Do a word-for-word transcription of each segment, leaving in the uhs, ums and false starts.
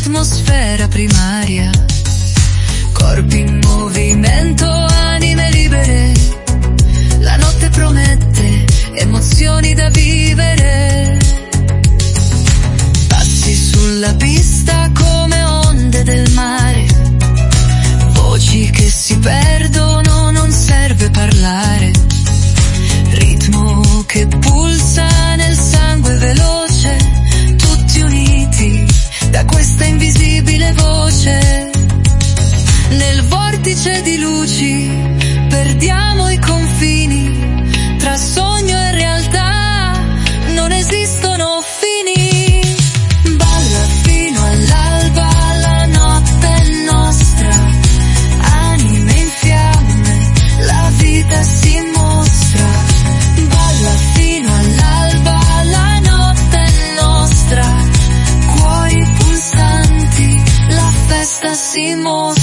atmosfera primaria, corpi in movimento, anime libere. La notte promette emozioni da vivere. Passi sulla pista come onde del mare, voci che si perdono, non serve parlare. Ritmo che pulsa nel sangue veloce, tutti uniti da questa invisibile voce. Nel vortice di luci perdiamo i confini, tra sogno e realtà non esistono fini. Balla fino all'alba, la notte è nostra, anime in fiamme, la vita si mostra. Balla fino all'alba, la notte è nostra, cuori pulsanti, la festa si mostra.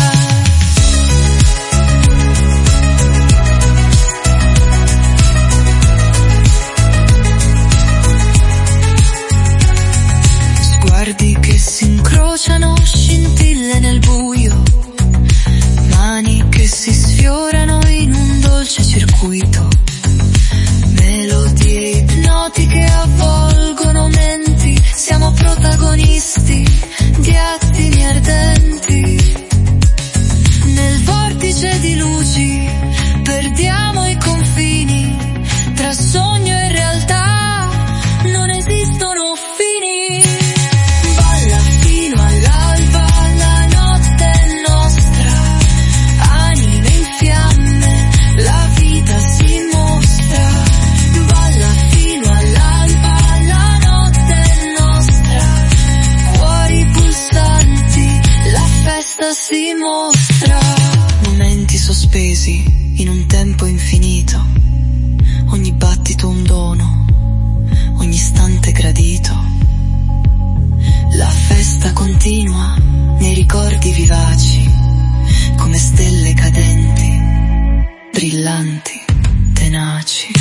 Sguardi che si incrociano, scintille nel buio, mani che si sfiorano in un dolce circuito, melodie ipnotiche avvolgono menti, siamo protagonisti di attimi ardenti. Nel vortice di luci perdiamo i confini, tra sogno e realtà non esistono fini. Balla fino all'alba, la notte è nostra, anime in fiamme, la vita si mostra. Balla fino all'alba, la notte è nostra, cuori pulsanti, la festa si mostra. Momenti sospesi in un tempo infinito, ogni battito un dono, ogni istante gradito. La festa continua nei ricordi vivaci, come stelle cadenti, brillanti, tenaci.